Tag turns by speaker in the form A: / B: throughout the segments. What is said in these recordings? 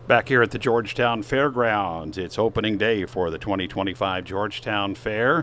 A: Back here at the Georgetown Fairgrounds, it's opening day for the 2025 Georgetown Fair,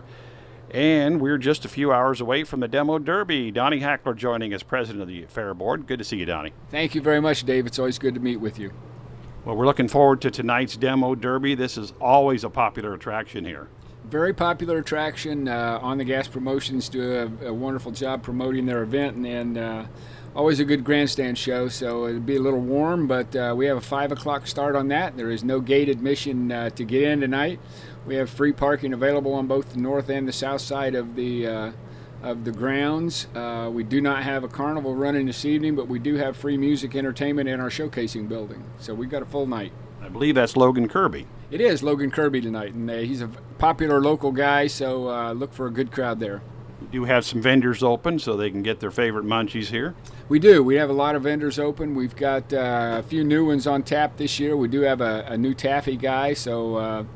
A: and we're just a few hours away from the Demo Derby. Donnie Hackler joining as president of the Fair Board. Good to see you, Donnie.
B: Thank you very much, Dave. It's always good to meet with you.
A: Well, we're looking forward to tonight's Demo Derby. This is always a popular attraction here.
B: Very popular attraction. On the Gas Promotions do a wonderful job promoting their event, and always a good grandstand show, so it'll be a little warm, but we have a 5 o'clock start on that. There is no gate admission to get in tonight. We have free parking available on both the north and the south side of the grounds. We do not have a carnival running this evening, but we do have free music entertainment in our showcasing building, so we've got a full night.
A: I believe that's Logan Kirby.
B: It is Logan Kirby tonight, and he's a popular local guy, so look for a good crowd there.
A: We do have some vendors open so they can get their favorite munchies here.
B: We do. We have a lot of vendors open. We've got a few new ones on tap this year. We do have a new taffy guy, so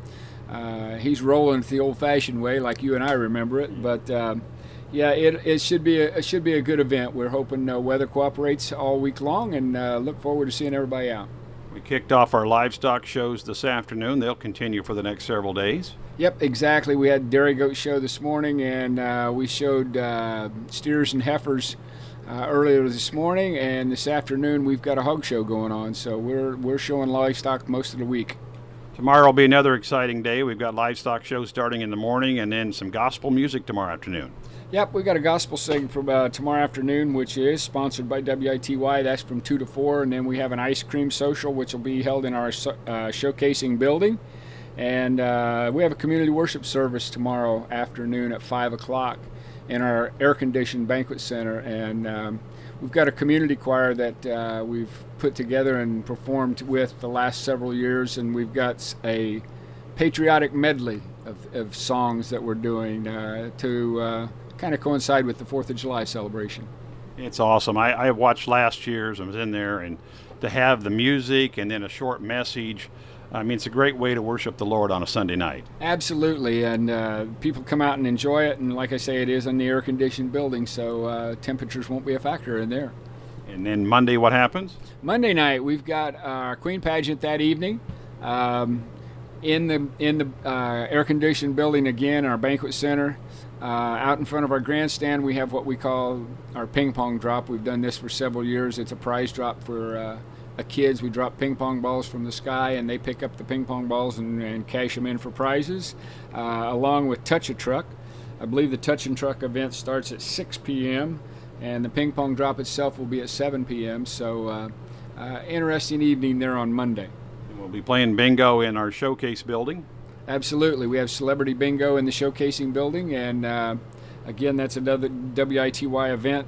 B: he's rolling the old-fashioned way like you and I remember it. But, yeah, it should be a good event. We're hoping weather cooperates all week long, and look forward to seeing everybody out.
A: We kicked off our livestock shows this afternoon. They'll continue for the next several days.
B: Yep, exactly. We had Dairy Goat show this morning, and we showed steers and heifers earlier this morning, and this afternoon we've got a hog show going on. So we're showing livestock most of the week.
A: Tomorrow will be another exciting day. We've got livestock shows starting in the morning, and then some gospel music tomorrow afternoon.
B: Yep, we got a gospel sing for tomorrow afternoon, which is sponsored by WITY. That's from 2 to 4, and then we have an ice cream social, which will be held in our showcasing building. And we have a community worship service tomorrow afternoon at 5 o'clock in our air-conditioned banquet center. And we've got a community choir that we've put together and performed with the last several years, and we've got a patriotic medley of songs that we're doing to kind of coincide with the 4th of July celebration.
A: It's awesome. I watched last year's. I was in there, and to have the music and then a short message, I mean, it's a great way to worship the Lord on a Sunday night.
B: Absolutely, and people come out and enjoy it, and like I say, it is in the air-conditioned building, so temperatures won't be a factor in there.
A: And then Monday, what happens?
B: Monday night, we've got our Queen Pageant that evening. In the air-conditioned building again, our banquet center. Out in front of our grandstand, we have what we call our ping pong drop. We've done this for several years. It's a prize drop for kids. We drop ping pong balls from the sky, and they pick up the ping pong balls and cash them in for prizes, along with Touch a Truck. I believe the Touch a Truck event starts at 6 p.m., and the ping pong drop itself will be at 7 p.m., so interesting evening there on Monday.
A: We'll be playing bingo in our showcase building.
B: Absolutely. We have Celebrity Bingo in the showcasing building, and again, that's another WITY event.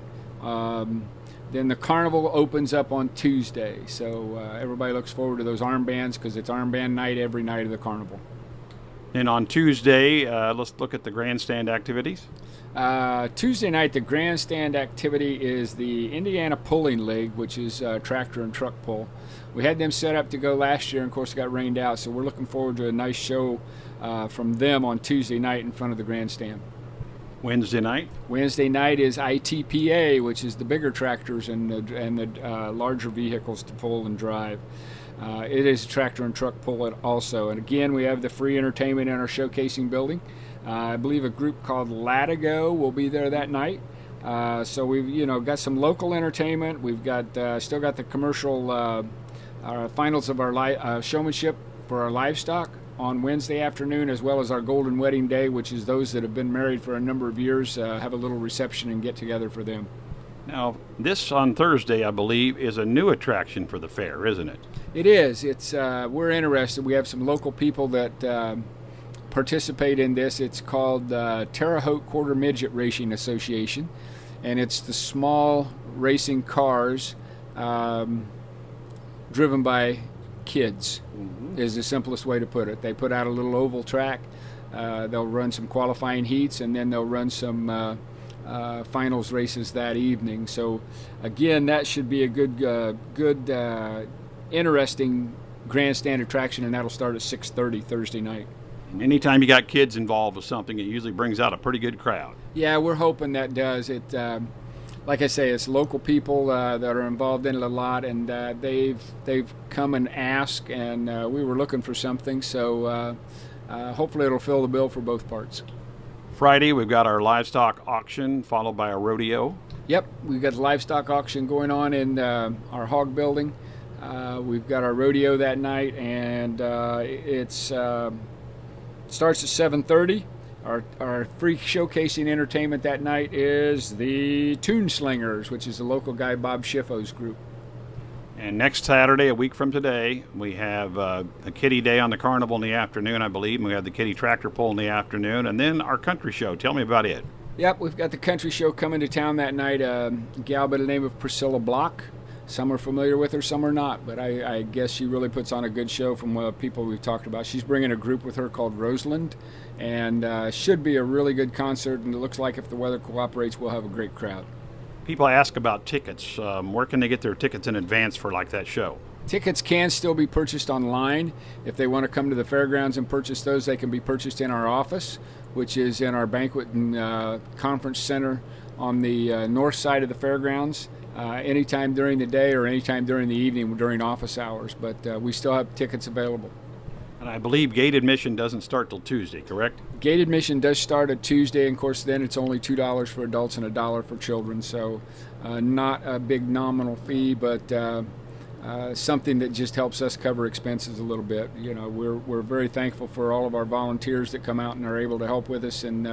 B: Then the carnival opens up on Tuesday, so everybody looks forward to those armbands because it's armband night every night of the carnival.
A: And on Tuesday, let's look at the grandstand activities.
B: Tuesday night, the grandstand activity is the Indiana Pulling League, which is tractor and truck pull. We had them set up to go last year, and of course it got rained out, so we're looking forward to a nice show from them on Tuesday night in front of the grandstand.
A: Wednesday night?
B: Wednesday night is ITPA, which is the bigger tractors and the larger vehicles to pull and drive. It is tractor and truck pull also. And again, we have the free entertainment in our showcasing building. I believe a group called Latigo will be there that night. So we've got some local entertainment. We've got still got the commercial finals of our showmanship for our livestock on Wednesday afternoon, as well as our Golden Wedding Day, which is those that have been married for a number of years have a little reception and get together for them.
A: Now, this on Thursday, I believe, is a new attraction for the fair, isn't it?
B: It is. It's we're interested. We have some local people that participate in this. It's called Terre Haute Quarter Midget Racing Association, and it's the small racing cars driven by kids, is the simplest way to put it. They put out a little oval track. They'll run some qualifying heats, and then they'll run some finals races that evening. So again, that should be a good interesting grandstand attraction, and that'll start at 6:30 Thursday night.
A: And anytime you got kids involved with something, it usually brings out a pretty good crowd.
B: Yeah, we're hoping that does. It like I say, it's local people that are involved in it a lot, and they've come and asked, and we were looking for something, so hopefully it'll fill the bill for both parts.
A: Friday, we've got our livestock auction, followed by a rodeo.
B: Yep, we've got the livestock auction going on in our hog building. We've got our rodeo that night, and it starts at 7:30. Our free showcasing entertainment that night is the Toon Slingers, which is the local guy Bob Schiffo's group.
A: And next Saturday, a week from today, we have a kiddie day on the carnival in the afternoon, I believe. And we have the kiddie tractor pull in the afternoon, and then our country show. Tell me about it.
B: Yep, we've got the country show coming to town that night. A gal by the name of Priscilla Block. Some are familiar with her, some are not, but I guess she really puts on a good show from people we've talked about. She's bringing a group with her called Roseland, and should be a really good concert, and it looks like if the weather cooperates, we'll have a great crowd.
A: People ask about tickets. Where can they get their tickets in advance for like that show?
B: Tickets can still be purchased online. If they want to come to the fairgrounds and purchase those, they can be purchased in our office, which is in our banquet and conference center on the north side of the fairgrounds. Anytime during the day or anytime during the evening during office hours, but we still have tickets available.
A: And I believe gate admission doesn't start till Tuesday, correct?
B: Gate admission does start at Tuesday, and of course then it's only $2 for adults and $1 for children, so not a big nominal fee, but something that just helps us cover expenses a little bit. You know, we're very thankful for all of our volunteers that come out and are able to help with us and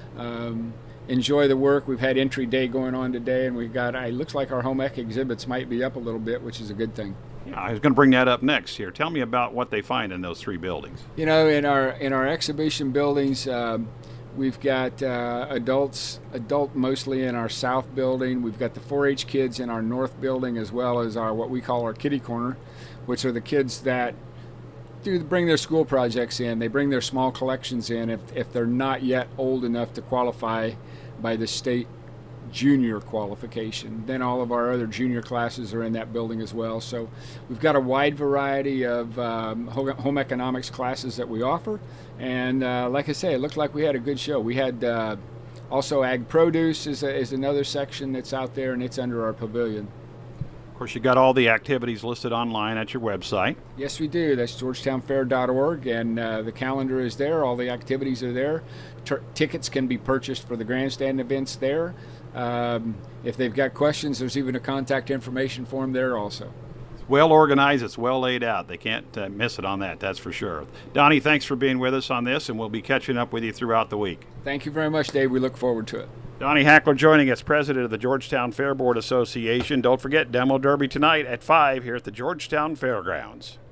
B: enjoy the work. We've had entry day going on today, and we've got, it looks like our home ec exhibits might be up a little bit, which is a good thing.
A: Yeah, I was going to bring that up next here. Tell me about what they find in those three buildings.
B: You know, in our exhibition buildings, we've got adult mostly in our south building. We've got the 4-H kids in our north building, as well as our what we call our kiddie corner, which are the kids that bring their school projects in. They bring their small collections in if they're not yet old enough to qualify by the state junior qualification. Then all of our other junior classes are in that building as well. So we've got a wide variety of home economics classes that we offer. And like I say, it looks like we had a good show. We had also ag produce is another section that's out there, and it's under our pavilion.
A: Of course, you got all the activities listed online at your website.
B: Yes, we do. That's georgetownfair.org, and the calendar is there. All the activities are there. Tickets can be purchased for the grandstand events there. If they've got questions, there's even a contact information form there also.
A: It's well organized. It's well laid out. They can't miss it on that, that's for sure. Donnie, thanks for being with us on this, and we'll be catching up with you throughout the week.
B: Thank you very much, Dave. We look forward to it.
A: Donnie Hackler joining us, president of the Georgetown Fair Board Association. Don't forget, Demo Derby tonight at 5 here at the Georgetown Fairgrounds.